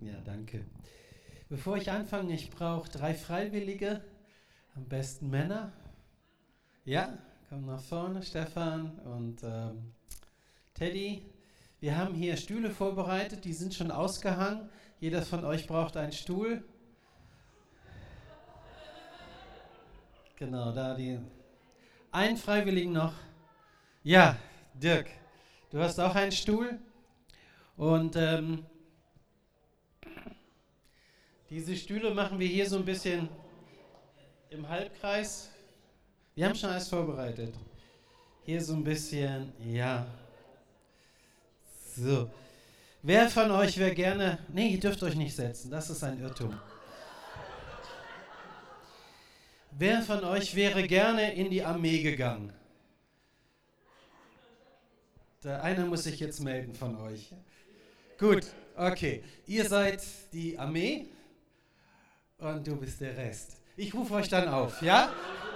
Ja, danke. Bevor ich anfange, ich brauche 3 Freiwillige, am besten Männer. Ja, komm nach vorne, Stefan und Teddy. Wir haben hier Stühle vorbereitet, die sind schon ausgehangen. Jeder von euch braucht einen Stuhl. Genau, da die. Einen Freiwilligen noch. Ja, Dirk, du hast auch einen Stuhl. Und diese Stühle machen wir hier so ein bisschen im Halbkreis. Wir haben schon alles vorbereitet. Hier so ein bisschen, ja. So. Wer von euch wäre gerne... Nee, ihr dürft euch nicht setzen, das ist ein Irrtum. Wer von euch wäre gerne in die Armee gegangen? Der eine muss sich jetzt melden von euch. Gut, okay. Ihr seid die Armee und du bist der Rest. Ich rufe euch dann auf, ja?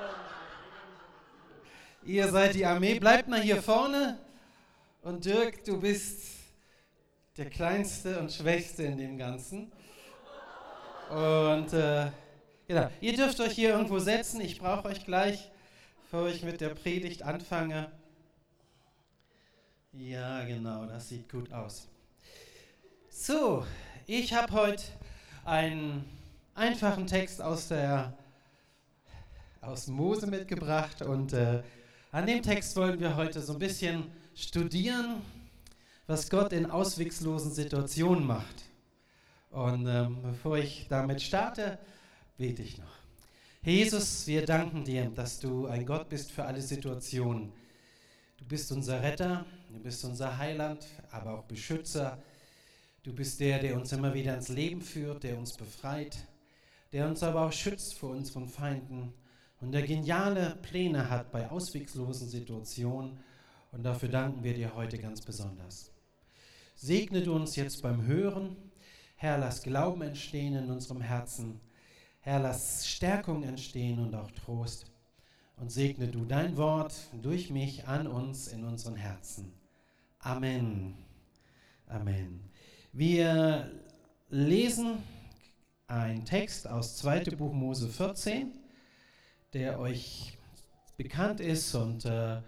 Ihr seid die Armee, bleibt mal hier vorne. Und Dirk, du bist der Kleinste und Schwächste in dem Ganzen. Und genau, ihr dürft euch hier irgendwo setzen. Ich brauche euch gleich, bevor ich mit der Predigt anfange. Ja, genau, das sieht gut aus. So, ich habe heute einen einfachen Text aus Mose mitgebracht und an dem Text wollen wir heute so ein bisschen studieren, was Gott in ausweglosen Situationen macht. Und bevor ich damit starte, bete ich noch. Herr Jesus, wir danken dir, dass du ein Gott bist für alle Situationen. Du bist unser Retter, du bist unser Heiland, aber auch Beschützer. Du bist der uns immer wieder ins Leben führt, der uns befreit, der uns aber auch schützt vor unseren Feinden und der geniale Pläne hat bei ausweglosen Situationen. Und dafür danken wir dir heute ganz besonders. Segne du uns jetzt beim Hören. Herr, lass Glauben entstehen in unserem Herzen. Herr, lass Stärkung entstehen und auch Trost. Und segne du dein Wort durch mich an uns in unseren Herzen. Amen. Amen. Wir lesen einen Text aus 2. Buch Mose 14, der euch bekannt ist und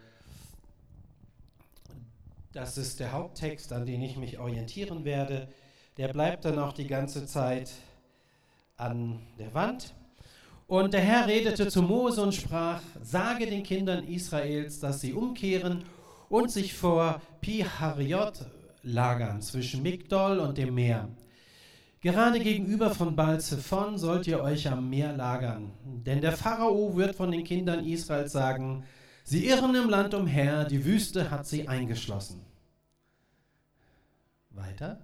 das ist der Haupttext, an den ich mich orientieren werde. Der bleibt dann auch die ganze Zeit an der Wand. Und der Herr redete zu Mose und sprach, sage den Kindern Israels, dass sie umkehren und sich vor Pi-Hariot lagern, zwischen Migdol und dem Meer. Gerade gegenüber von Baal-Zephon sollt ihr euch am Meer lagern, denn der Pharao wird von den Kindern Israels sagen, sie irren im Land umher, die Wüste hat sie eingeschlossen. Weiter.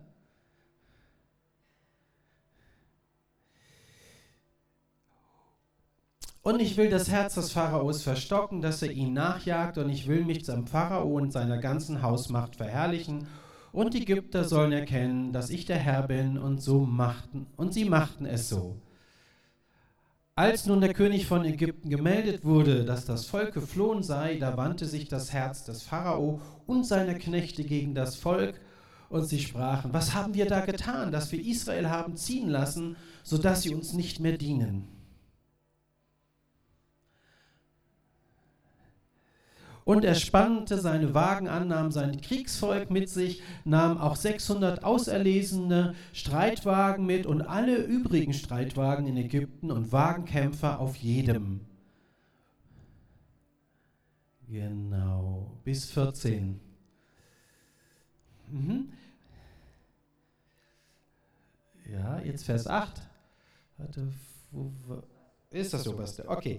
Und ich will das Herz des Pharaos verstocken, dass er ihm nachjagt, und ich will mich zum Pharao und seiner ganzen Hausmacht verherrlichen, und die Ägypter sollen erkennen, dass ich der Herr bin, und sie machten es so. Als nun der König von Ägypten gemeldet wurde, dass das Volk geflohen sei, da wandte sich das Herz des Pharao und seiner Knechte gegen das Volk, und sie sprachen, was haben wir da getan, dass wir Israel haben ziehen lassen, sodass sie uns nicht mehr dienen? Und er spannte seine Wagen an, nahm sein Kriegsvolk mit sich, nahm auch 600 auserlesene Streitwagen mit und alle übrigen Streitwagen in Ägypten und Wagenkämpfer auf jedem. Genau, bis 14. Ja, jetzt Vers 8. Warte, wo ist das oberste? Okay.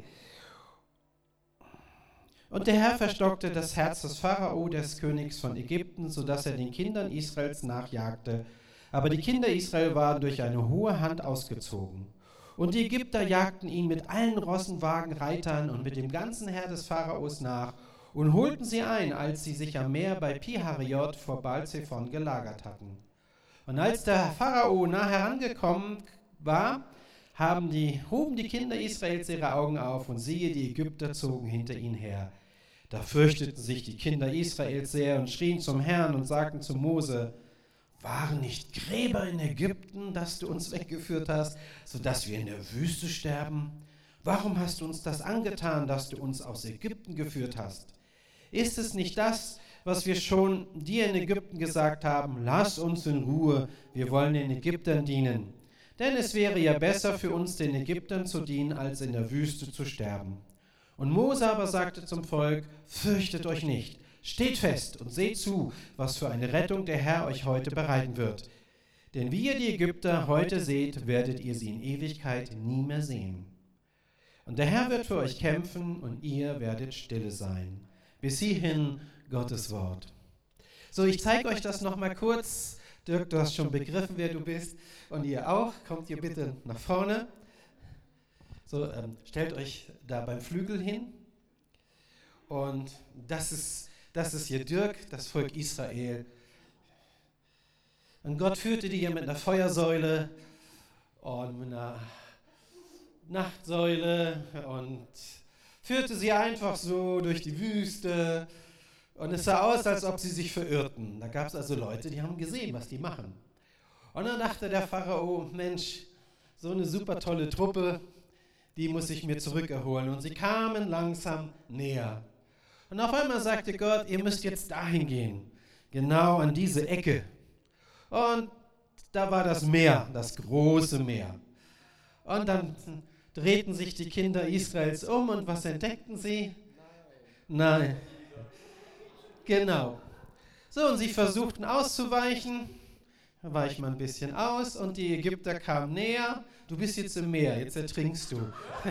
Und der Herr verstockte das Herz des Pharao, des Königs von Ägypten, sodass er den Kindern Israels nachjagte. Aber die Kinder Israel waren durch eine hohe Hand ausgezogen. Und die Ägypter jagten ihn mit allen Rossen, Wagen, Reitern und mit dem ganzen Heer des Pharaos nach und holten sie ein, als sie sich am Meer bei Pi-Hariot vor Baal-Zephon gelagert hatten. Und als der Pharao nah herangekommen war, hoben die Kinder Israels ihre Augen auf, und siehe, die Ägypter zogen hinter ihnen her. Da fürchteten sich die Kinder Israels sehr und schrien zum Herrn und sagten zu Mose, waren nicht Gräber in Ägypten, dass du uns weggeführt hast, sodass wir in der Wüste sterben? Warum hast du uns das angetan, dass du uns aus Ägypten geführt hast? Ist es nicht das, was wir schon dir in Ägypten gesagt haben? Lass uns in Ruhe, wir wollen den Ägyptern dienen. Denn es wäre ja besser für uns, den Ägyptern zu dienen, als in der Wüste zu sterben. Und Mose aber sagte zum Volk, fürchtet euch nicht, steht fest und seht zu, was für eine Rettung der Herr euch heute bereiten wird. Denn wie ihr die Ägypter heute seht, werdet ihr sie in Ewigkeit nie mehr sehen. Und der Herr wird für euch kämpfen und ihr werdet stille sein. Bis hierhin Gottes Wort. So, ich zeige euch das nochmal kurz. Dirk, du hast schon begriffen, wer du bist. Und ihr auch. Kommt ihr bitte nach vorne. So, stellt euch da beim Flügel hin. Und das ist hier Dirk, das Volk Israel. Und Gott führte die hier mit einer Feuersäule und mit einer Nachtsäule und führte sie einfach so durch die Wüste. Und es sah aus, als ob sie sich verirrten. Da gab es also Leute, die haben gesehen, was die machen. Und dann dachte der Pharao, Mensch, so eine super tolle Truppe, die muss ich mir zurückerholen. Und sie kamen langsam näher. Und auf einmal sagte Gott, ihr müsst jetzt dahin gehen, genau an diese Ecke. Und da war das Meer, das große Meer. Und dann drehten sich die Kinder Israels um und was entdeckten sie? Nein. Genau. So, und sie versuchten auszuweichen. Da weicht man ein bisschen aus und die Ägypter kamen näher. Du bist jetzt im Meer, jetzt ertrinkst du.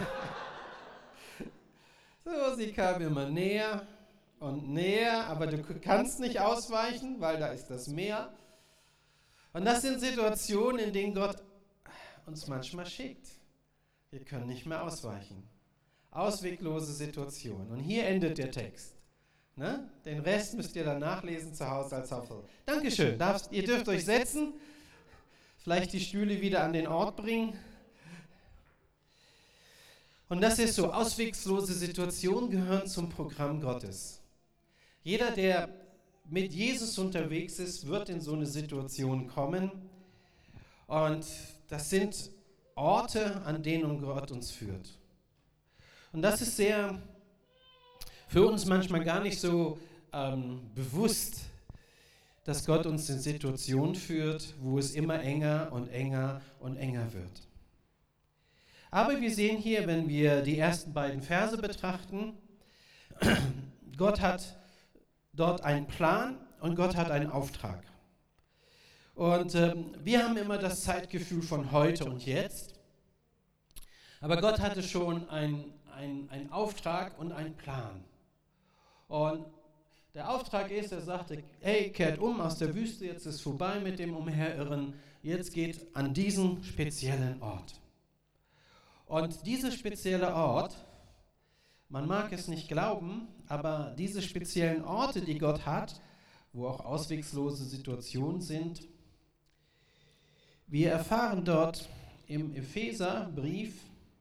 So, sie kamen immer näher und näher, aber du kannst nicht ausweichen, weil da ist das Meer. Und das sind Situationen, in denen Gott uns manchmal schickt. Wir können nicht mehr ausweichen. Ausweglose Situationen. Und hier endet der Text. Ne? Den Rest müsst ihr dann nachlesen zu Hause als Hauptsache. Dankeschön. Ihr dürft euch setzen. Vielleicht die Stühle wieder an den Ort bringen. Und das ist so, auswegslose Situationen gehören zum Programm Gottes. Jeder, der mit Jesus unterwegs ist, wird in so eine Situation kommen. Und das sind Orte, an denen Gott uns führt. Und das ist sehr für uns manchmal gar nicht so bewusst, dass Gott uns in Situationen führt, wo es immer enger und enger und enger wird. Aber wir sehen hier, wenn wir die ersten beiden Verse betrachten, Gott hat dort einen Plan und Gott hat einen Auftrag. Und wir haben immer das Zeitgefühl von heute und jetzt. Aber Gott hatte schon einen Auftrag und einen Plan. Und der Auftrag ist, er sagte, hey, kehrt um aus der Wüste, jetzt ist vorbei mit dem Umherirren, jetzt geht an diesen speziellen Ort. Und dieser spezielle Ort, man mag es nicht glauben, aber diese speziellen Orte, die Gott hat, wo auch auswegslose Situationen sind, wir erfahren dort im Epheserbrief,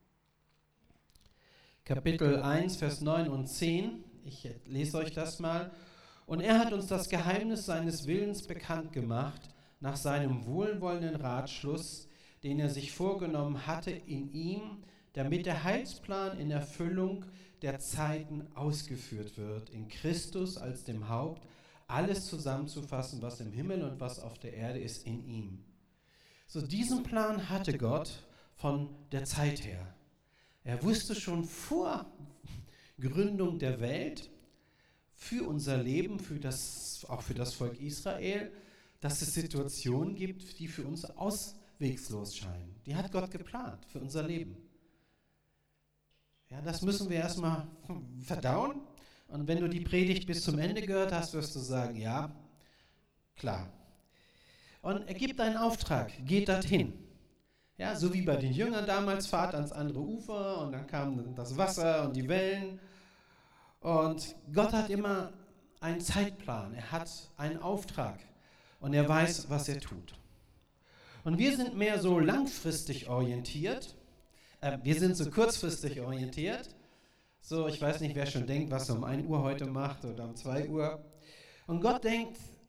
Kapitel 1, Vers 9 und 10, ich lese euch das mal, und er hat uns das Geheimnis seines Willens bekannt gemacht, nach seinem wohlwollenden Ratschluss, den er sich vorgenommen hatte in ihm, damit der Heilsplan in Erfüllung der Zeiten ausgeführt wird, in Christus als dem Haupt, alles zusammenzufassen, was im Himmel und was auf der Erde ist, in ihm. So, diesen Plan hatte Gott von der Zeit her. Er wusste schon vor Gründung der Welt, für unser Leben, auch für das Volk Israel, dass es Situationen gibt, die für uns auswegslos scheinen. Die hat Gott geplant für unser Leben. Ja, das müssen wir erstmal verdauen. Und wenn du die Predigt bis zum Ende gehört hast, wirst du sagen, ja, klar. Und er gibt einen Auftrag, geht dorthin. Ja, so wie bei den Jüngern damals, fahrt ans andere Ufer und dann kam das Wasser und die Wellen. Und Gott hat immer einen Zeitplan, er hat einen Auftrag und er weiß, was er tut. Und wir sind mehr so langfristig orientiert, wir sind so kurzfristig orientiert. So, ich weiß nicht, wer schon denkt, was er um 1 Uhr heute macht oder um 2 Uhr. Und Gott denkt,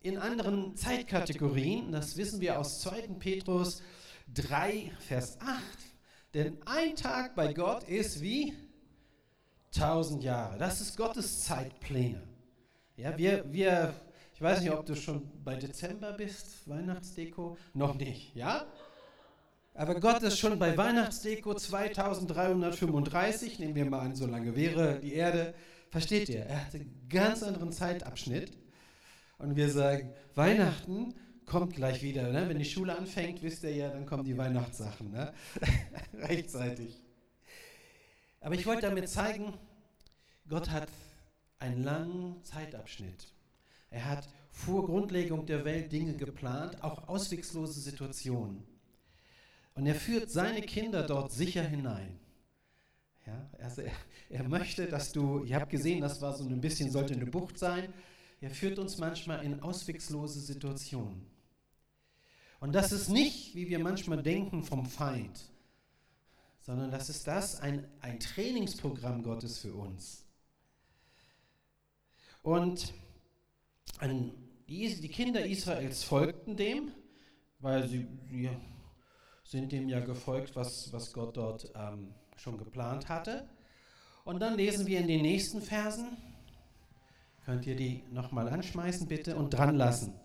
in anderen Zeitkategorien. Das wissen wir aus 2. Petrus 3, Vers 8. Denn ein Tag bei Gott ist wie 1000 Jahre. Das ist Gottes Zeitpläne. Ja, ich weiß nicht, ob du schon bei Dezember bist, Weihnachtsdeko, noch nicht, ja? Aber Gott ist schon bei Weihnachtsdeko 2335, nehmen wir mal an, so lange wäre die Erde, versteht ihr? Er hat einen ganz anderen Zeitabschnitt und wir sagen, Weihnachten kommt gleich wieder, ne? Wenn die Schule anfängt, wisst ihr ja, dann kommen die Weihnachtssachen, ne? Rechtzeitig. Aber ich wollte damit zeigen, Gott hat einen langen Zeitabschnitt. Er hat vor Grundlegung der Welt Dinge geplant, auch auswegslose Situationen. Und er führt seine Kinder dort sicher hinein. Ja, also er möchte, dass du, ihr habt gesehen, das war so ein bisschen, sollte eine Bucht sein, er führt uns manchmal in auswegslose Situationen. Und das ist nicht, wie wir manchmal denken, vom Feind, sondern das ist ein Trainingsprogramm Gottes für uns. Und die Kinder Israels folgten dem, weil sie sind dem ja gefolgt, was Gott dort schon geplant hatte. Und dann lesen wir in den nächsten Versen, könnt ihr die nochmal anschmeißen bitte und dran lassen.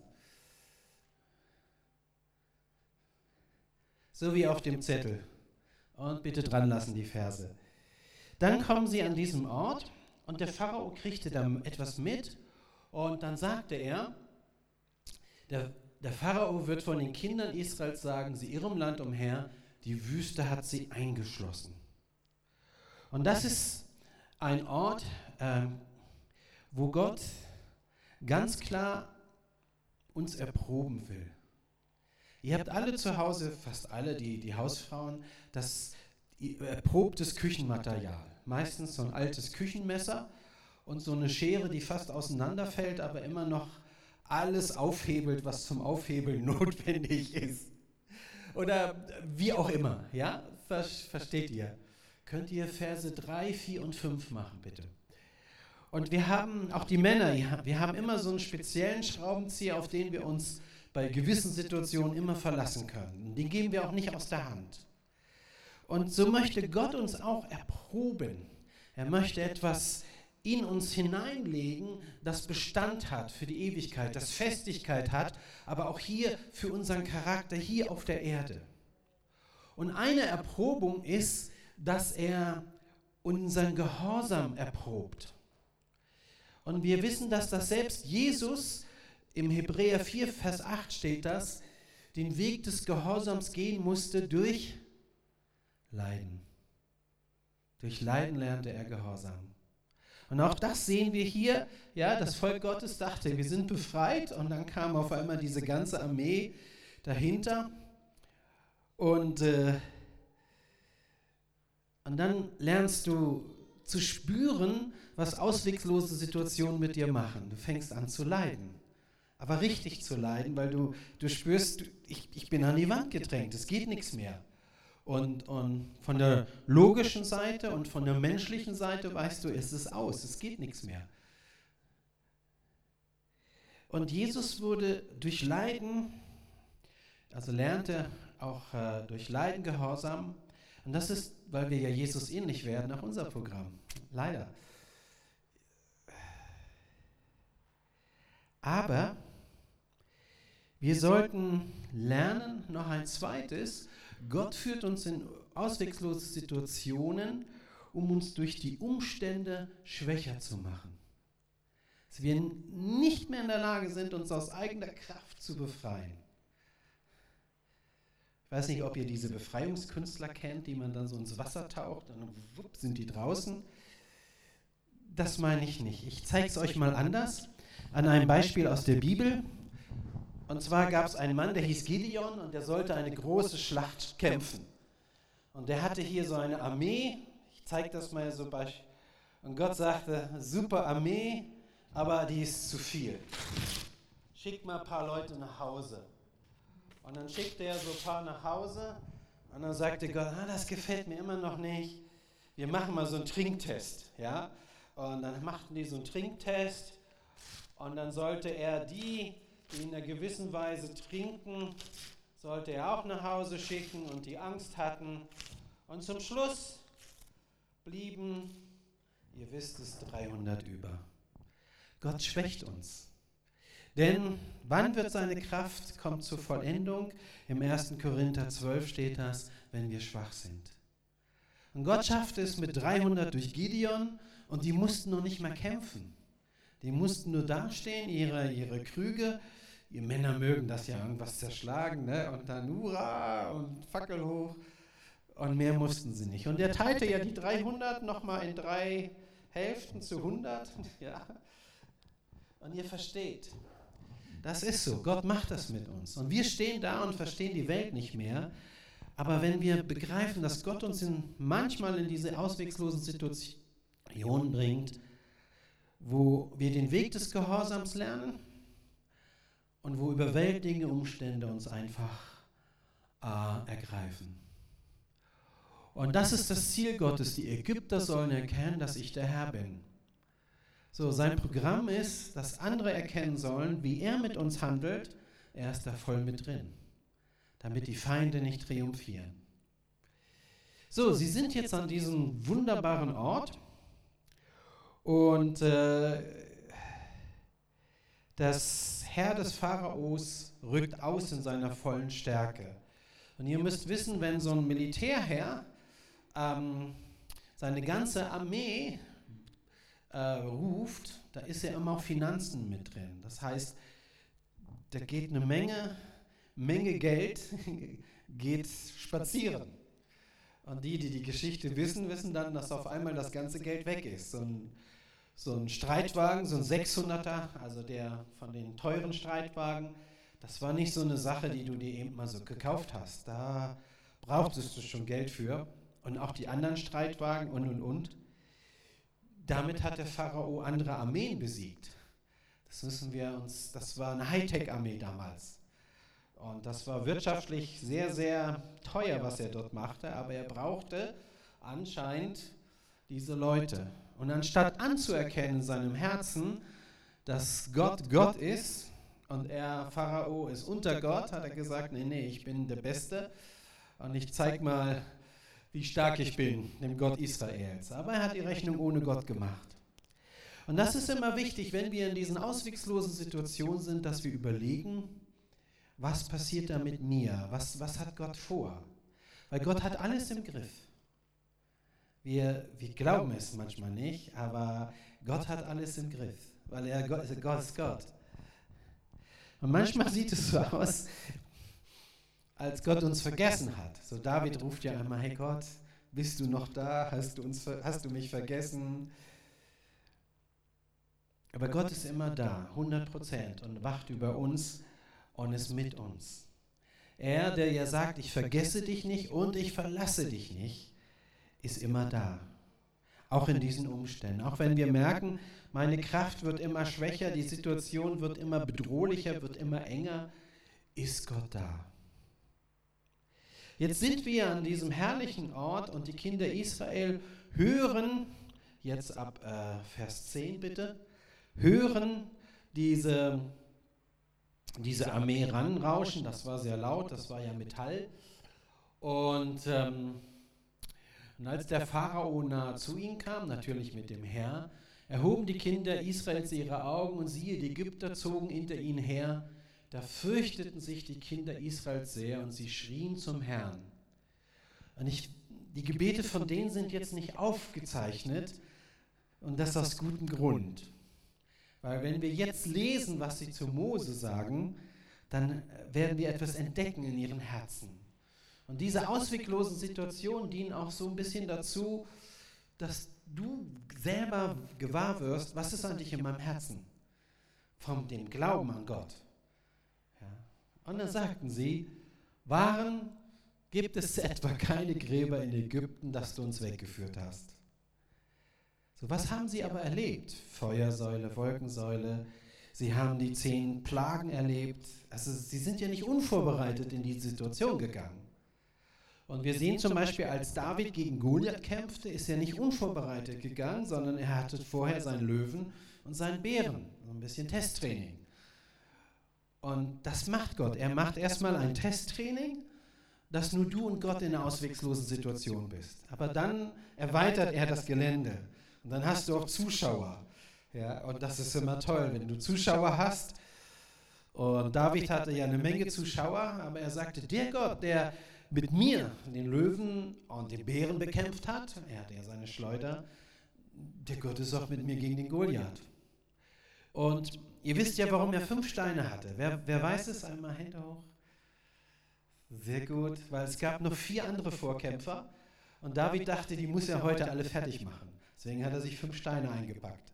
So wie auf dem Zettel. Und bitte dran lassen die Verse. Dann kommen sie an diesem Ort und der Pharao kriegte da etwas mit und dann sagte er, der Pharao wird von den Kindern Israels sagen, sie irren im Land umher, die Wüste hat sie eingeschlossen. Und das ist ein Ort, wo Gott ganz klar uns erproben will. Ihr habt alle zu Hause, fast alle, die Hausfrauen, das erprobtes Küchenmaterial. Meistens so ein altes Küchenmesser und so eine Schere, die fast auseinanderfällt, aber immer noch alles aufhebelt, was zum Aufhebeln notwendig ist. Oder wie auch immer, ja? Versteht ihr? Könnt ihr Verse 3, 4 und 5 machen, bitte? Und wir haben, auch die Männer, wir haben immer so einen speziellen Schraubenzieher, auf den wir uns bei gewissen Situationen immer verlassen können. Den geben wir auch nicht aus der Hand. Und so möchte Gott uns auch erproben. Er möchte etwas in uns hineinlegen, das Bestand hat für die Ewigkeit, das Festigkeit hat, aber auch hier für unseren Charakter hier auf der Erde. Und eine Erprobung ist, dass er unseren Gehorsam erprobt. Und wir wissen, dass das selbst Jesus, im Hebräer 4, Vers 8 steht das, den Weg des Gehorsams gehen musste durch Leiden. Durch Leiden lernte er Gehorsam. Und auch das sehen wir hier, ja, das Volk Gottes dachte, wir sind befreit und dann kam auf einmal diese ganze Armee dahinter und dann lernst du zu spüren, was auswegslose Situationen mit dir machen. Du fängst an zu leiden, aber richtig zu leiden, weil du spürst, ich bin an die Wand gedrängt, es geht nichts mehr. Und von der logischen Seite und von der menschlichen Seite weißt du, es ist aus, es geht nichts mehr. Und Jesus wurde durch Leiden, also lernte auch durch Leiden Gehorsam. Und das ist, weil wir ja Jesus ähnlich werden, auch unser Programm. Leider. Aber wir sollten lernen, noch ein zweites, Gott führt uns in auswegslose Situationen, um uns durch die Umstände schwächer zu machen. Dass wir nicht mehr in der Lage sind, uns aus eigener Kraft zu befreien. Ich weiß nicht, ob ihr diese Befreiungskünstler kennt, die man dann so ins Wasser taucht, dann wupp, sind die draußen. Das meine ich nicht. Ich zeige es euch mal anders, an einem Beispiel aus der Bibel. Und zwar gab es einen Mann, der hieß Gideon und der sollte eine große Schlacht kämpfen. Und der hatte hier so eine Armee, ich zeige das mal so beispielsweise. Und Gott sagte, super Armee, aber die ist zu viel. Schickt mal ein paar Leute nach Hause. Und dann schickte er so ein paar nach Hause und dann sagte Gott, das gefällt mir immer noch nicht. Wir machen mal so einen Trinktest. Ja? Und dann machten die so einen Trinktest und dann sollte er die die in einer gewissen Weise trinken, sollte er auch nach Hause schicken und die Angst hatten. Und zum Schluss blieben, ihr wisst es, 300 über. Gott schwächt uns. Denn wann wird seine Kraft kommt zur Vollendung? Im 1. Korinther 12 steht das, wenn wir schwach sind. Und Gott schaffte es mit 300 durch Gideon und die mussten noch nicht mal kämpfen. Die mussten nur dastehen, ihre Krüge. Ihr Männer mögen das ja irgendwas zerschlagen, ne? Und dann Hurra und Fackel hoch. Und mehr mussten sie nicht. Und er teilte ja die 300 nochmal in 3 Hälften zu 100. Ja. Und ihr versteht, das ist so. Gott macht das mit uns. Und wir stehen da und verstehen die Welt nicht mehr. Aber wenn wir begreifen, dass Gott uns manchmal in diese ausweglosen Situationen bringt, wo wir den Weg des Gehorsams lernen und wo überwältigende Umstände uns einfach ergreifen. Und das ist das Ziel Gottes. Die Ägypter sollen erkennen, dass ich der Herr bin. So, sein Programm ist, dass andere erkennen sollen, wie er mit uns handelt. Er ist da voll mit drin, damit die Feinde nicht triumphieren. So, sie sind jetzt an diesem wunderbaren Ort und das Heer des Pharaos rückt aus in seiner vollen Stärke. Und ihr müsst wissen, wenn so ein Militärheer seine ganze Armee ruft, da ist ja immer auch Finanzen mit drin. Das heißt, da geht eine Menge Geld geht spazieren. Und die Geschichte wissen dann, dass auf einmal das ganze Geld weg ist. So ein Streitwagen, so ein 600er, also der von den teuren Streitwagen, das war nicht so eine Sache, die du dir eben mal so gekauft hast. Da brauchtest du schon Geld für. Und auch die anderen Streitwagen und. Damit hat der Pharao andere Armeen besiegt. Das war eine Hightech-Armee damals. Und das war wirtschaftlich sehr, sehr teuer, was er dort machte, aber er brauchte anscheinend diese Leute. Und anstatt anzuerkennen in seinem Herzen, dass Gott Gott ist und Pharao ist unter Gott, hat er gesagt, nee, ich bin der Beste und ich zeig mal, wie stark ich bin, dem Gott Israels. Aber er hat die Rechnung ohne Gott gemacht. Und das ist immer wichtig, wenn wir in diesen ausweglosen Situationen sind, dass wir überlegen, was passiert da mit mir? Was hat Gott vor? Weil Gott hat alles im Griff. Wir glauben es manchmal nicht, aber Gott hat alles im Griff, weil Gott ist Gott. Und manchmal sieht es so aus, als Gott uns vergessen hat. So David ruft ja einmal, hey Gott, bist du noch da? Hast du mich vergessen? Aber Gott ist immer da, 100% und wacht über uns und ist mit uns. Er, der ja sagt, ich vergesse dich nicht und ich verlasse dich nicht, ist immer da. Auch in diesen Umständen. Auch wenn wir merken, meine Kraft wird immer schwächer, die Situation wird immer bedrohlicher, wird immer enger, ist Gott da. Jetzt sind wir an diesem herrlichen Ort und die Kinder Israel hören, jetzt ab Vers 10 bitte, hören diese Armee ranrauschen, das war sehr laut, das war ja Metall. Und als der Pharao nahe zu ihnen kam, natürlich mit dem Heer, erhoben die Kinder Israels ihre Augen und siehe, die Ägypter zogen hinter ihnen her. Da fürchteten sich die Kinder Israels sehr und sie schrien zum Herrn. Und die Gebete von denen sind jetzt nicht aufgezeichnet und das aus gutem Grund. Weil wenn wir jetzt lesen, was sie zu Mose sagen, dann werden wir etwas entdecken in ihren Herzen. Und diese ausweglosen Situationen dienen auch so ein bisschen dazu, dass du selber gewahr wirst, was ist eigentlich in meinem Herzen? Von dem Glauben an Gott. Und dann sagten sie, gibt es etwa keine Gräber in Ägypten, dass du uns weggeführt hast? So, was haben sie aber erlebt? Feuersäule, Wolkensäule, sie haben die 10 Plagen erlebt. Also sie sind ja nicht unvorbereitet in die Situation gegangen. Und wir sehen zum Beispiel, als David gegen Goliath kämpfte, ist er nicht unvorbereitet gegangen, sondern er hatte vorher seinen Löwen und seinen Bären, so ein bisschen Testtraining. Und das macht Gott. Er macht erstmal ein Testtraining, dass nur du und Gott in einer ausweglosen Situation bist. Aber dann erweitert er das Gelände. Und dann hast du auch Zuschauer. Ja, und das ist immer toll, wenn du Zuschauer hast. Und David hatte ja eine Menge Zuschauer, aber er sagte, der Gott, der mit mir den Löwen und den Bären bekämpft hat, er hatte ja seine Schleuder, der Gott ist auch mit mir gegen den Goliath. Und ihr wisst ja, warum er 5 Steine hatte. Wer weiß es? Einmal Hände hoch. Sehr gut, weil es gab noch 4 andere Vorkämpfer und David dachte, die muss er heute alle fertig machen. Deswegen hat er sich 5 Steine eingepackt.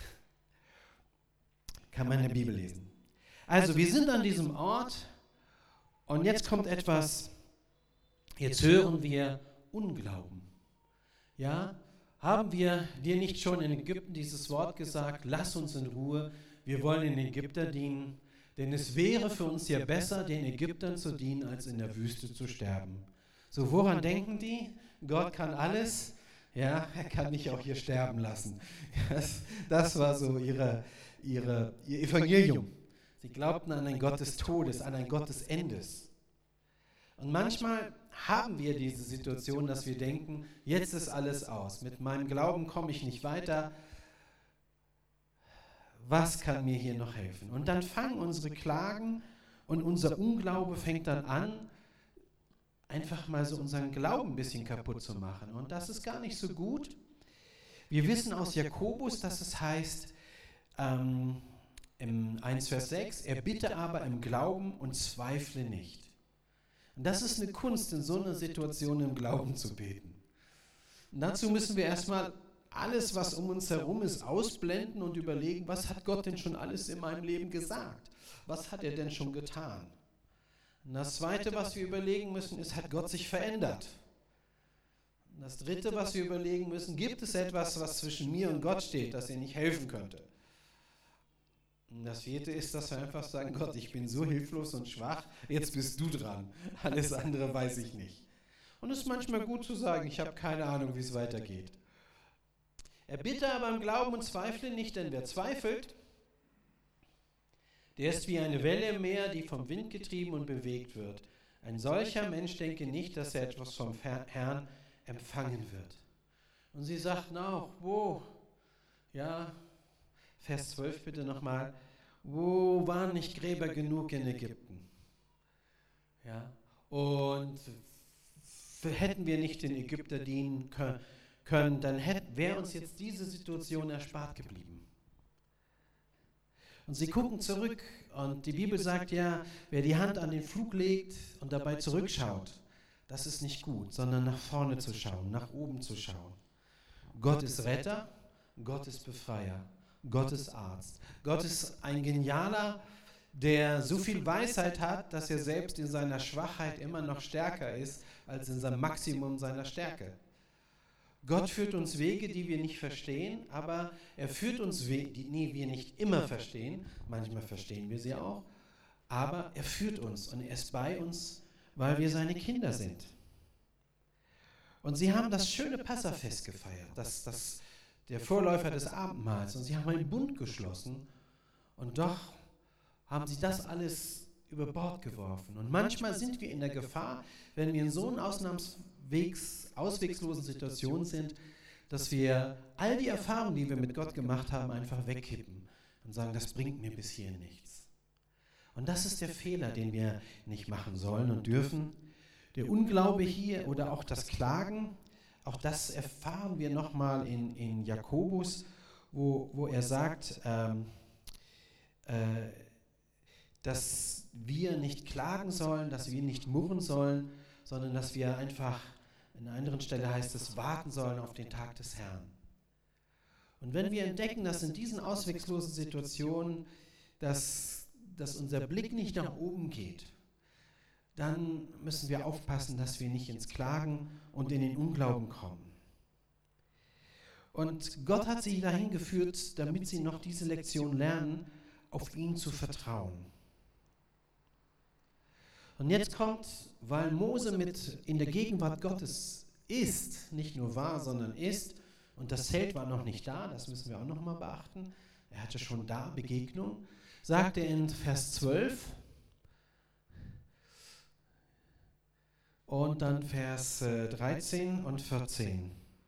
Kann man in der Bibel lesen. Also wir sind an diesem Ort und jetzt kommt etwas, jetzt hören wir Unglauben. Ja, haben wir dir nicht schon in Ägypten dieses Wort gesagt, lass uns in Ruhe, wir wollen den Ägyptern dienen, denn es wäre für uns ja besser, den Ägyptern zu dienen, als in der Wüste zu sterben. So, woran denken die? Gott kann alles, ja, er kann mich auch hier sterben lassen. Das war so ihr Evangelium. Sie glaubten an einen Gott des Todes, an einen Gott des Endes. Und manchmal haben wir diese Situation, dass wir denken, jetzt ist alles aus. Mit meinem Glauben komme ich nicht weiter. Was kann mir hier noch helfen? Und dann fangen unsere Klagen und unser Unglaube fängt dann an, einfach mal so unseren Glauben ein bisschen kaputt zu machen. Und das ist gar nicht so gut. Wir wissen aus Jakobus, dass es heißt, im 1 Vers 6, er bitte aber im Glauben und zweifle nicht. Und das ist eine Kunst, in so einer Situation im Glauben zu beten. Und dazu müssen wir erstmal alles, was um uns herum ist, ausblenden und überlegen, was hat Gott denn schon alles in meinem Leben gesagt? Was hat er denn schon getan? Und das Zweite, was wir überlegen müssen, ist, hat Gott sich verändert? Und das Dritte, was wir überlegen müssen, gibt es etwas, was zwischen mir und Gott steht, das ihr nicht helfen könnte? Und das Vierte ist, dass wir einfach sagen, Gott, ich bin so hilflos und schwach, jetzt bist du dran. Alles andere weiß ich nicht. Und es ist manchmal gut zu sagen, ich habe keine Ahnung, wie es weitergeht. Erbitte aber im Glauben und zweifle nicht, denn wer zweifelt, der ist wie eine Welle im Meer, die vom Wind getrieben und bewegt wird. Ein solcher Mensch denke nicht, dass er etwas vom Herrn empfangen wird. Und sie sagten auch, wo? Ja, Vers 12 bitte nochmal. Wo waren nicht Gräber genug in Ägypten? Ja, und hätten wir nicht den Ägypter dienen können, dann wäre uns jetzt diese Situation erspart geblieben. Und sie gucken zurück und die Bibel sagt ja, wer die Hand an den Flug legt und dabei zurückschaut, das ist nicht gut, sondern nach vorne zu schauen, nach oben zu schauen. Gott ist Retter, Gott ist Befreier, Gott ist Arzt. Gott ist ein Genialer, der so viel Weisheit hat, dass er selbst in seiner Schwachheit immer noch stärker ist als in seinem Maximum seiner Stärke. Gott führt uns Wege, die wir nicht verstehen, aber er führt uns Wege, die wir nicht immer verstehen. Manchmal verstehen wir sie auch, aber er führt uns und er ist bei uns, weil wir seine Kinder sind. Und sie haben das schöne Passafest gefeiert, der Vorläufer des Abendmahls, und sie haben einen Bund geschlossen und doch haben sie das alles über Bord geworfen. Und manchmal sind wir in der Gefahr, wenn wir in so einer auswegslosen Situation sind, dass wir all die Erfahrungen, die wir mit Gott gemacht haben, einfach wegkippen und sagen, das bringt mir bis hierhin nichts. Und das ist der Fehler, den wir nicht machen sollen und dürfen. Der Unglaube hier oder auch das Klagen, auch das erfahren wir nochmal in Jakobus, wo er sagt, dass wir nicht klagen sollen, dass wir nicht murren sollen, sondern dass wir einfach, an einer anderen Stelle heißt es, warten sollen auf den Tag des Herrn. Und wenn wir entdecken, dass in diesen ausweglosen Situationen, dass unser Blick nicht nach oben geht, dann müssen wir aufpassen, dass wir nicht ins Klagen und in den Unglauben kommen. Und Gott hat sie dahin geführt, damit sie noch diese Lektion lernen, auf ihn zu vertrauen. Und jetzt kommt, weil Mose mit in der Gegenwart Gottes ist, nicht nur war, sondern ist, und das Zelt war noch nicht da, das müssen wir auch noch mal beachten, er hatte schon da Begegnung, sagt er in Vers 12 und dann Vers 13 und 14.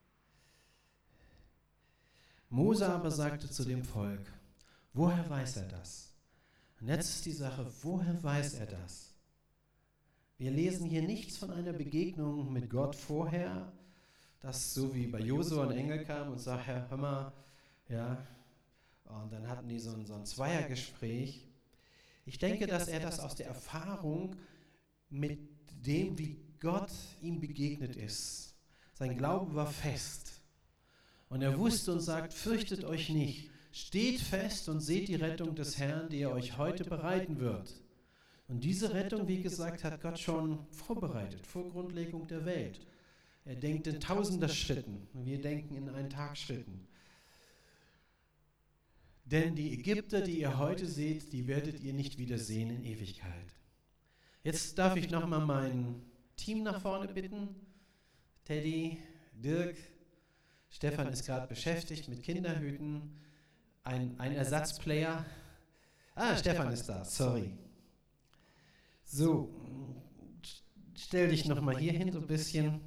Mose aber sagte zu dem Volk, woher weiß er das? Und jetzt ist die Sache, woher weiß er das? Wir lesen hier nichts von einer Begegnung mit Gott vorher, dass so wie bei Josua ein Engel kam und sagte, Herr, hör mal, ja, und dann hatten die so ein Zweiergespräch. Ich denke, dass er das aus der Erfahrung mit dem, wie Gott ihm begegnet ist. Sein Glaube war fest. Und er wusste und sagt, fürchtet euch nicht, steht fest und seht die Rettung des Herrn, die er euch heute bereiten wird. Und diese Rettung, wie gesagt, hat Gott schon vorbereitet, vor Grundlegung der Welt. Er denkt in Tausender-Schritten, wir denken in Ein-Tag-Schritten. Denn die Ägypter, die ihr heute seht, die werdet ihr nicht wiedersehen in Ewigkeit. Jetzt darf ich nochmal mein Team nach vorne bitten. Teddy, Dirk, Stefan ist gerade beschäftigt mit Kinderhüten. Ein Ersatzplayer. Stefan ist da, sorry. So, stell dich nochmal hier hin so ein bisschen.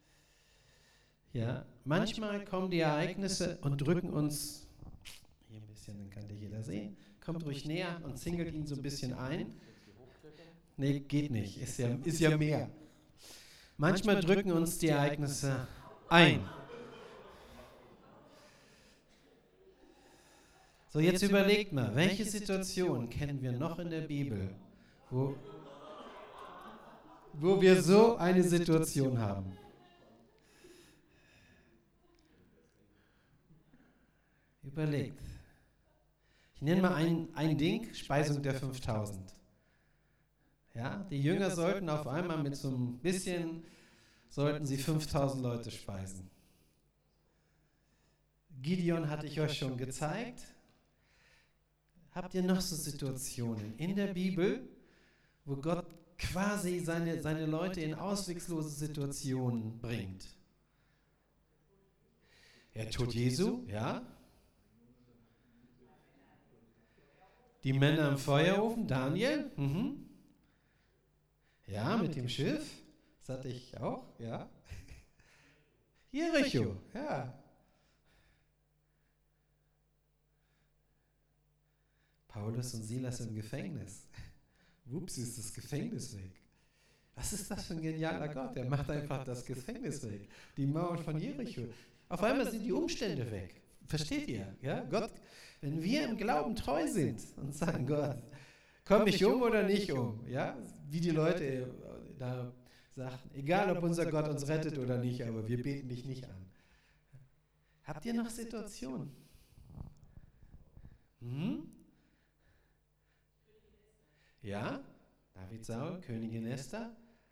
Ja, manchmal kommen die Ereignisse und drücken uns, hier ein bisschen, dann kann dich jeder sehen, kommt ruhig näher und zingelt ihn so ein bisschen ein. Nee, geht nicht, ist ja mehr. Manchmal drücken uns die Ereignisse ein. So, jetzt überlegt mal, welche Situation kennen wir noch in der Bibel, wo wir so eine Situation haben? Überlegt. Ich nenne mal ein Ding, Speisung der 5000. Ja, die Jünger sollten auf einmal mit so ein bisschen, sollten sie 5000 Leute speisen. Gideon hatte ich euch schon gezeigt. Habt ihr noch so Situationen in der Bibel, wo Gott quasi seine Leute in auswegslose Situationen bringt? Der Tod Jesu, ja. Die Männer im Feuerofen, Daniel, ja, mit dem Schiff, das hatte ich auch, ja. Jericho, ja. Paulus und Silas im Gefängnis. Wups, ist das Gefängnis weg. Was ist das für ein genialer Gott? Der macht einfach das Gefängnis weg. Die Mauern von Jericho. Auf einmal sind die Umstände weg. Versteht ihr? Ja? Gott, wenn wir im Glauben treu sind und sagen, Gott, komme ich um oder nicht um? Ja? Wie die Leute da sagten, egal ob unser Gott uns rettet oder nicht, aber wir beten dich nicht an. Habt ihr noch Situationen? Ja, David Saul, Königin Esther.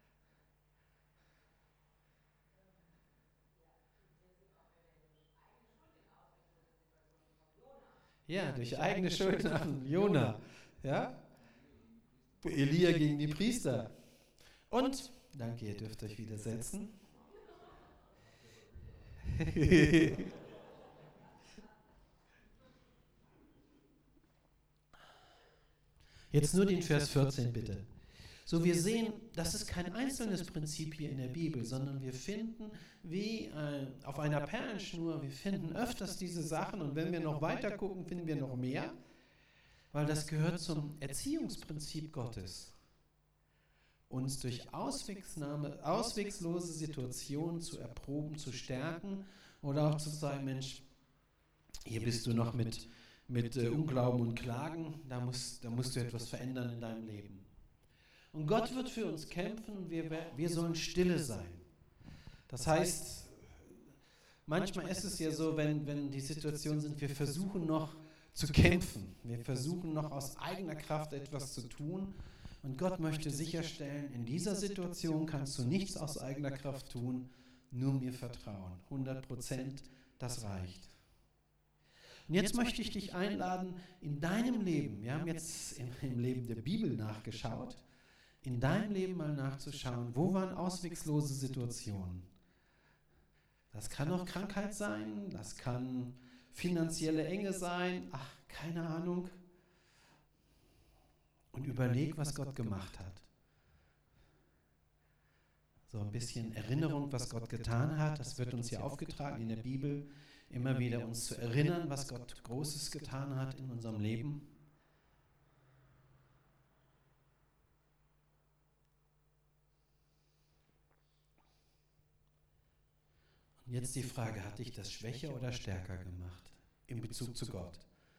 Ja, durch eigene Schuld an Jona. Ja? Elia gegen die Priester. Und, danke, ihr dürft euch wieder setzen. Jetzt nur den Vers 14 bitte. So, wir sehen, das ist kein einzelnes Prinzip hier in der Bibel, sondern wir finden wie auf einer Perlenschnur, wir finden öfters diese Sachen und wenn wir noch weiter gucken, finden wir noch mehr, weil das gehört zum Erziehungsprinzip Gottes. Uns durch auswegslose Situationen zu erproben, zu stärken oder auch zu sagen, Mensch, hier bist du noch mit Unglauben und Klagen, da musst du etwas verändern in deinem Leben. Und Gott wird für uns kämpfen, wir sollen stille sein. Das heißt, manchmal ist es ja so, wenn die Situationen sind, wir versuchen noch zu kämpfen, wir versuchen noch aus eigener Kraft etwas zu tun und Gott möchte sicherstellen, in dieser Situation kannst du nichts aus eigener Kraft tun, nur mir vertrauen. 100%, das reicht. Und jetzt möchte ich dich einladen, in deinem Leben, wir haben jetzt im Leben der Bibel nachgeschaut, in deinem Leben mal nachzuschauen, wo waren auswegslose Situationen? Das kann auch Krankheit sein, das kann finanzielle Enge sein, keine Ahnung. und überleg, was Gott gemacht hat. So ein bisschen Erinnerung, was Gott getan hat. Das wird uns ja aufgetragen in der Bibel, immer wieder uns zu erinnern, was Gott Großes getan hat in unserem Leben. Und jetzt die Frage, hat dich das schwächer oder stärker gemacht in Bezug zu Gott?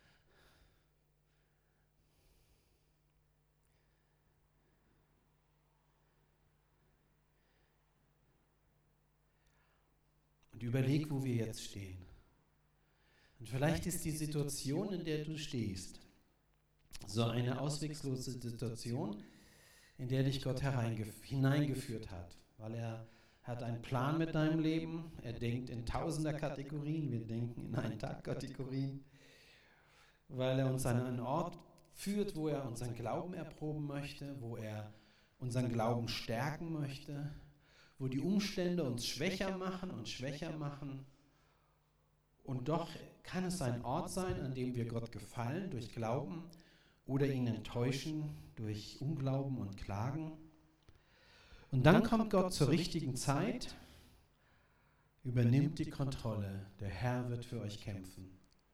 Und überleg, wo wir jetzt stehen. Und vielleicht ist die Situation, in der du stehst, so eine auswegslose Situation, in der dich Gott hineingeführt hat. Weil er hat einen Plan mit deinem Leben. Er denkt in Tausender-Kategorien, wir denken in Ein-Tag-Kategorien. Weil er uns an einen Ort führt, wo er unseren Glauben erproben möchte, wo er unseren Glauben stärken möchte, wo die Umstände uns schwächer machen und schwächer machen. Und doch kann es ein Ort sein, an dem wir Gott gefallen durch Glauben oder ihn enttäuschen durch Unglauben und Klagen. Und dann kommt Gott zur richtigen Zeit, übernimmt die Kontrolle. Der Herr wird für euch kämpfen.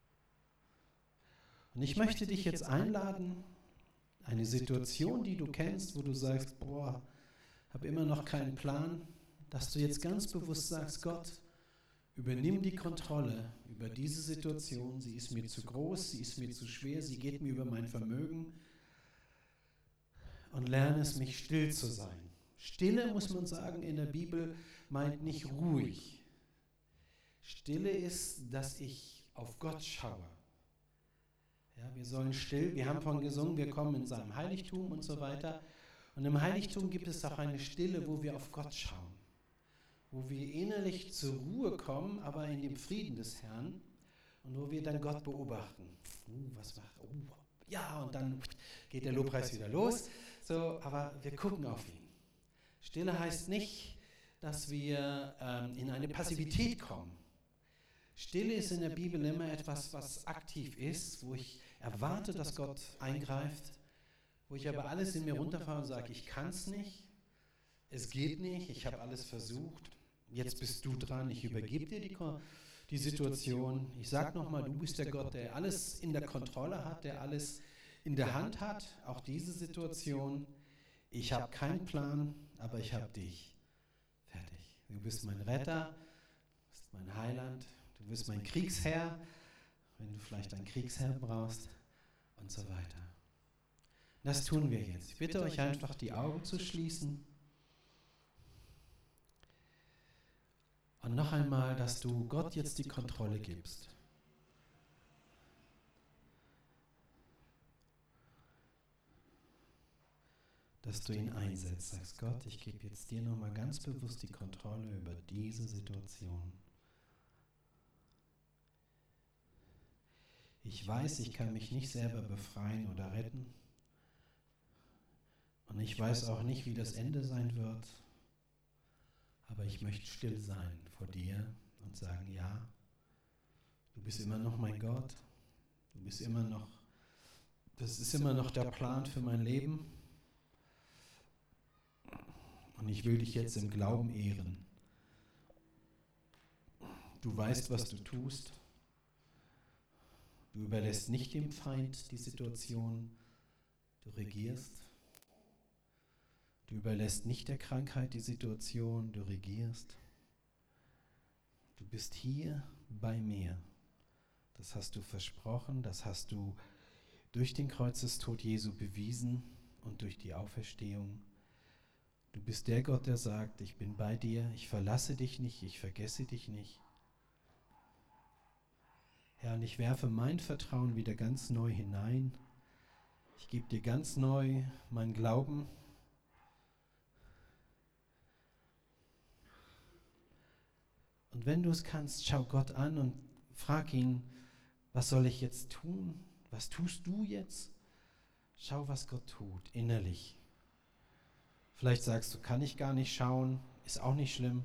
Und ich möchte dich jetzt einladen, eine Situation, die du kennst, wo du sagst, boah, habe immer noch keinen Plan, dass du jetzt ganz bewusst sagst, Gott, übernimm die Kontrolle über diese Situation. Sie ist mir zu groß, sie ist mir zu schwer, sie geht mir über mein Vermögen. Und lerne es, mich still zu sein. Stille, muss man sagen, in der Bibel meint nicht ruhig. Stille ist, dass ich auf Gott schaue. Ja, wir sollen still, wir haben von gesungen, wir kommen in seinem Heiligtum und so weiter. Und im Heiligtum gibt es auch eine Stille, wo wir auf Gott schauen. Wo wir innerlich zur Ruhe kommen, aber in dem Frieden des Herrn. Und wo wir dann Gott beobachten. Was macht, ja, und dann geht der Lobpreis wieder los. So, aber wir gucken auf ihn. Stille heißt nicht, dass wir in eine Passivität kommen. Stille ist in der Bibel immer etwas, was aktiv ist, wo ich erwarte, dass Gott eingreift, wo ich aber alles in mir runterfahre und sage, ich kann es nicht, es geht nicht, ich habe alles versucht, jetzt bist du dran, ich übergebe dir die Situation. Ich sage nochmal, du bist der Gott, der alles in der Kontrolle hat, der alles in der Hand hat, auch diese Situation. Ich habe keinen Plan, aber ich habe dich. Fertig. Du bist mein Retter, du bist mein Heiland, du bist mein Kriegsherr, wenn du vielleicht einen Kriegsherr brauchst und so weiter. Das tun wir jetzt. Ich bitte euch einfach, die Augen zu schließen. Und noch einmal, dass du Gott jetzt die Kontrolle gibst. Dass du ihn einsetzt. Sagst, Gott, ich gebe jetzt dir nochmal ganz bewusst die Kontrolle über diese Situation. Ich weiß, ich kann mich nicht selber befreien oder retten. Und ich weiß auch nicht, wie das Ende sein wird. Aber ich möchte still sein vor dir und sagen, ja, du bist immer noch mein Gott. Du bist immer noch, das ist immer noch der Plan für mein Leben. Und ich will dich jetzt im Glauben ehren. Du weißt, was du tust. Du überlässt nicht dem Feind die Situation. Du regierst. Du überlässt nicht der Krankheit die Situation. Du regierst. Du bist hier bei mir. Das hast du versprochen. Das hast du durch den Kreuzestod Jesu bewiesen und durch die Auferstehung. Du bist der Gott, der sagt, ich bin bei dir, ich verlasse dich nicht, ich vergesse dich nicht. Herr, und ich werfe mein Vertrauen wieder ganz neu hinein. Ich gebe dir ganz neu meinen Glauben. Und wenn du es kannst, schau Gott an und frag ihn, was soll ich jetzt tun? Was tust du jetzt? Schau, was Gott tut, innerlich. Vielleicht sagst du, kann ich gar nicht schauen, ist auch nicht schlimm.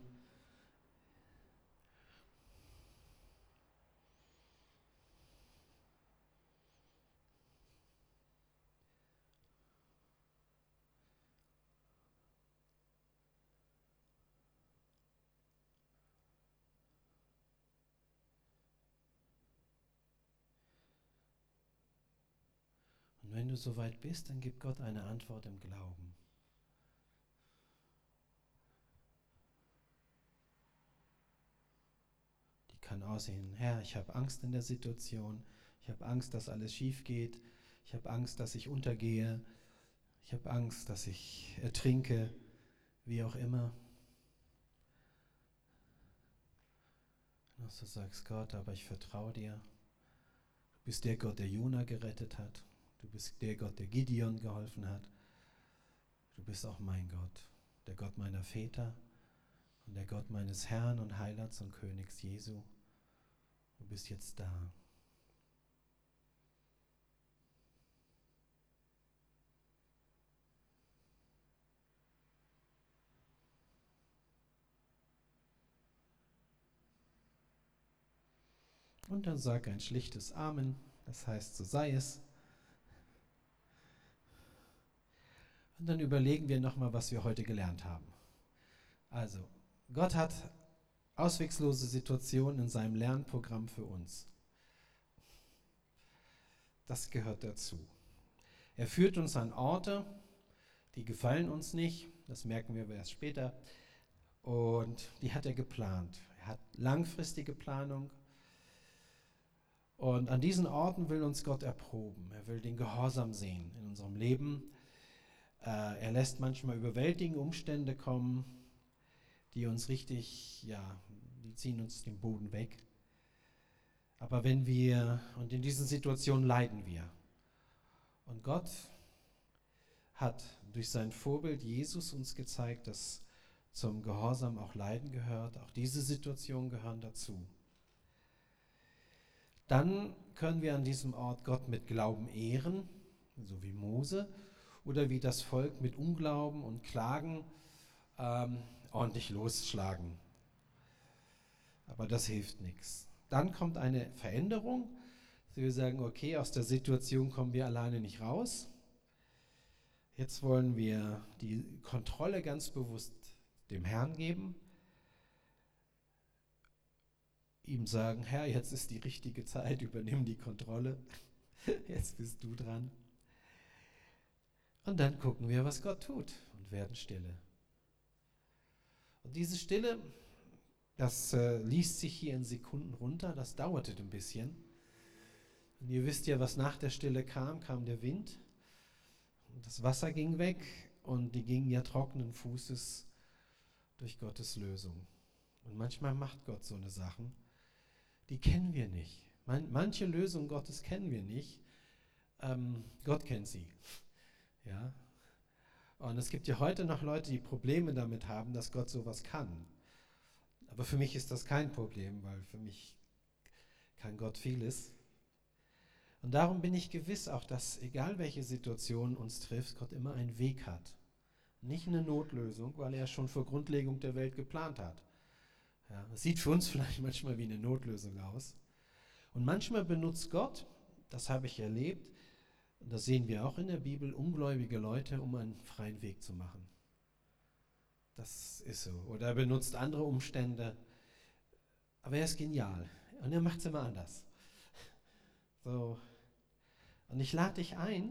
wenn du soweit bist, dann gib Gott eine Antwort im Glauben. Die kann aussehen, Herr, ich habe Angst in der Situation, ich habe Angst, dass alles schief geht, ich habe Angst, dass ich untergehe, ich habe Angst, dass ich ertrinke, wie auch immer. Dass du sagst, Gott, aber ich vertraue dir. Du bist der Gott, der Jona gerettet hat. Du bist der Gott, der Gideon geholfen hat. Du bist auch mein Gott, der Gott meiner Väter und der Gott meines Herrn und Heilands und Königs Jesu. Du bist jetzt da. Und dann sag ein schlichtes Amen, das heißt, so sei es. Und dann überlegen wir nochmal, was wir heute gelernt haben. Also, Gott hat auswegslose Situationen in seinem Lernprogramm für uns. Das gehört dazu. Er führt uns an Orte, die gefallen uns nicht, das merken wir erst später, und die hat er geplant. Er hat langfristige Planung. Und an diesen Orten will uns Gott erproben. Er will den Gehorsam sehen in unserem Leben. Er lässt manchmal überwältigende Umstände kommen, die uns richtig, die ziehen uns den Boden weg. Aber und in diesen Situationen leiden wir. Und Gott hat durch sein Vorbild Jesus uns gezeigt, dass zum Gehorsam auch Leiden gehört. Auch diese Situationen gehören dazu. Dann können wir an diesem Ort Gott mit Glauben ehren, so wie Mose, oder wie das Volk mit Unglauben und Klagen ordentlich losschlagen. Aber das hilft nichts. Dann kommt eine Veränderung. Wir sagen, okay, aus der Situation kommen wir alleine nicht raus. Jetzt wollen wir die Kontrolle ganz bewusst dem Herrn geben. Ihm sagen, Herr, jetzt ist die richtige Zeit, übernimm die Kontrolle. Jetzt bist du dran. Und dann gucken wir, was Gott tut und werden stille. Und diese Stille, das liest sich hier in Sekunden runter, das dauerte ein bisschen. Und ihr wisst ja, was nach der Stille kam der Wind. Und das Wasser ging weg und die gingen ja trockenen Fußes durch Gottes Lösung. Und manchmal macht Gott so eine Sachen, die kennen wir nicht. Manche Lösungen Gottes kennen wir nicht. Gott kennt sie. Ja. Und es gibt ja heute noch Leute, die Probleme damit haben, dass Gott sowas kann. Aber für mich ist das kein Problem, weil für mich kann Gott vieles. Und darum bin ich gewiss auch, dass egal welche Situation uns trifft, Gott immer einen Weg hat. Nicht eine Notlösung, weil er schon vor Grundlegung der Welt geplant hat. Ja, das sieht für uns vielleicht manchmal wie eine Notlösung aus. Und manchmal benutzt Gott, das habe ich erlebt, und das sehen wir auch in der Bibel, ungläubige Leute, um einen freien Weg zu machen. Das ist so. Oder er benutzt andere Umstände. Aber er ist genial. Und er macht es immer anders. So. Und ich lade dich ein,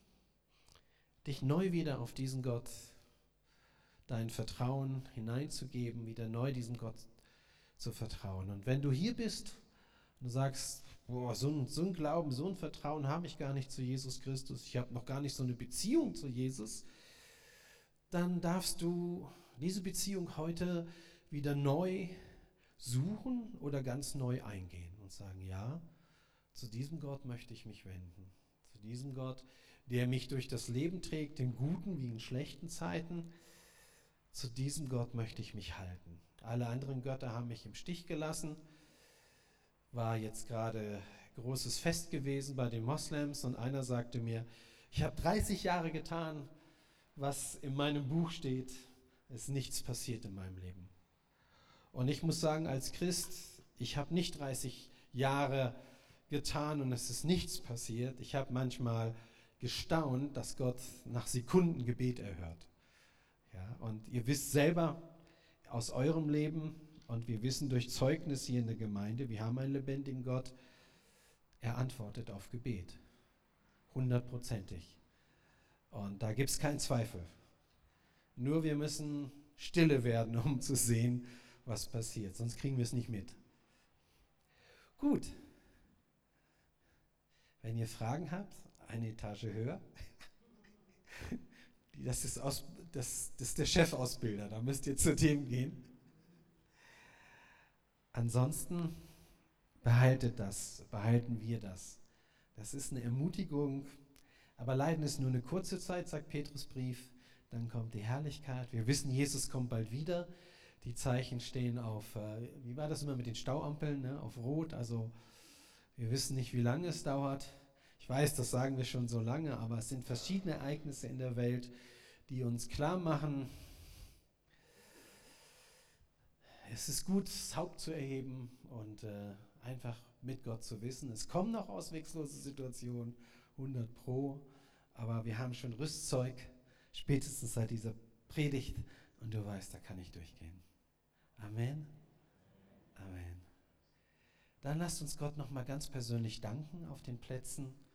dich neu wieder auf diesen Gott, dein Vertrauen hineinzugeben, wieder neu diesem Gott zu vertrauen. Und wenn du hier bist und du sagst, boah, so ein Glauben, so ein Vertrauen habe ich gar nicht zu Jesus Christus, ich habe noch gar nicht so eine Beziehung zu Jesus, dann darfst du diese Beziehung heute wieder neu suchen oder ganz neu eingehen und sagen, ja, zu diesem Gott möchte ich mich wenden. Zu diesem Gott, der mich durch das Leben trägt, in guten wie in schlechten Zeiten. Zu diesem Gott möchte ich mich halten. Alle anderen Götter haben mich im Stich gelassen. War jetzt gerade großes Fest gewesen bei den Moslems und einer sagte mir, ich habe 30 Jahre getan, was in meinem Buch steht. Es ist nichts passiert in meinem Leben. Und ich muss sagen, als Christ, ich habe nicht 30 Jahre getan und es ist nichts passiert. Ich habe manchmal gestaunt, dass Gott nach Sekunden Gebet erhört. Ja, und ihr wisst selber aus eurem Leben und wir wissen durch Zeugnis hier in der Gemeinde, wir haben einen lebendigen Gott, er antwortet auf Gebet. hundertprozentig. Und da gibt es keinen Zweifel. Nur wir müssen stille werden, um zu sehen, was passiert. Sonst kriegen wir es nicht mit. Gut. Wenn ihr Fragen habt, eine Etage höher. Das ist der Chefausbilder, da müsst ihr zu dem gehen. Ansonsten behalten wir das. Das ist eine Ermutigung, aber Leiden ist nur eine kurze Zeit, sagt Petrusbrief. Dann kommt die Herrlichkeit. Wir wissen, Jesus kommt bald wieder. Die Zeichen stehen auf, wie war das immer mit den Stauampeln, ne? Auf Rot. Also wir wissen nicht, wie lange es dauert. Ich weiß, das sagen wir schon so lange, aber es sind verschiedene Ereignisse in der Welt, die uns klar machen, es ist gut, das Haupt zu erheben und einfach mit Gott zu wissen. Es kommen noch auswegslose Situationen, 100 Pro, aber wir haben schon Rüstzeug, spätestens seit dieser Predigt, und du weißt, da kann ich durchgehen. Amen. Amen. Dann lasst uns Gott nochmal ganz persönlich danken auf den Plätzen.